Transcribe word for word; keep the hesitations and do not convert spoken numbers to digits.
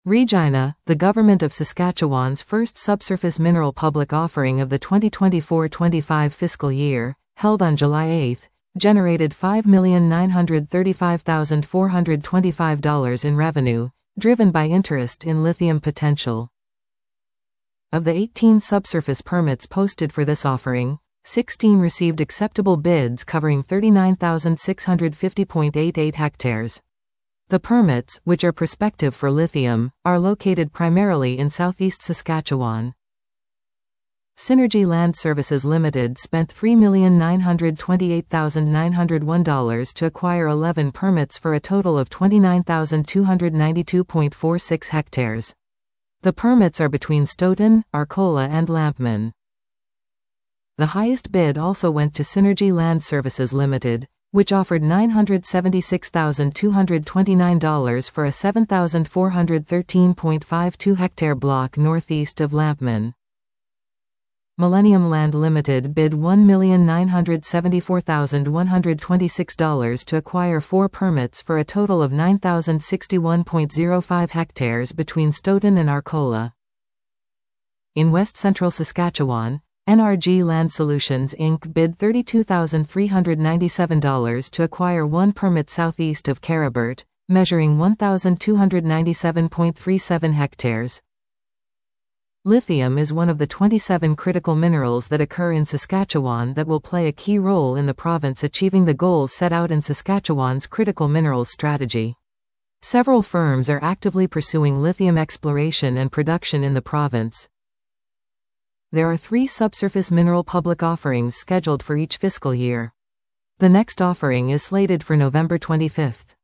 Regina, the Government of Saskatchewan's first subsurface mineral public offering of the twenty twenty-four twenty-five fiscal year, held on July eighth, generated five million nine hundred thirty-five thousand four hundred twenty-five dollars in revenue, driven by interest in lithium potential. Of the eighteen subsurface permits posted for this offering, sixteen received acceptable bids covering thirty-nine thousand six hundred fifty point eight eight hectares. The permits, which are prospective for lithium, are located primarily in southeast Saskatchewan. Synergy Land Services Limited spent three million nine hundred twenty-eight thousand nine hundred one dollars to acquire eleven permits for a total of twenty-nine thousand two hundred ninety-two point four six hectares. The permits are between Stoughton, Arcola and Lampman. The highest bid also went to Synergy Land Services Limited, which offered nine hundred seventy-six thousand two hundred twenty-nine dollars for a seven thousand four hundred thirteen point five two hectare block northeast of Lampman. Millennium Land Limited bid one million nine hundred seventy-four thousand one hundred twenty-six dollars to acquire four permits for a total of nine thousand sixty-one point zero five hectares between Stoughton and Arcola. In west central Saskatchewan, N R G Land Solutions Incorporated bid thirty-two thousand three hundred ninety-seven dollars to acquire one permit southeast of Caribert, measuring one thousand two hundred ninety-seven point three seven hectares. Lithium is one of the twenty-seven critical minerals that occur in Saskatchewan that will play a key role in the province achieving the goals set out in Saskatchewan's critical minerals strategy. Several firms are actively pursuing lithium exploration and production in the province. There are three subsurface mineral public offerings scheduled for each fiscal year. The next offering is slated for November twenty-fifth.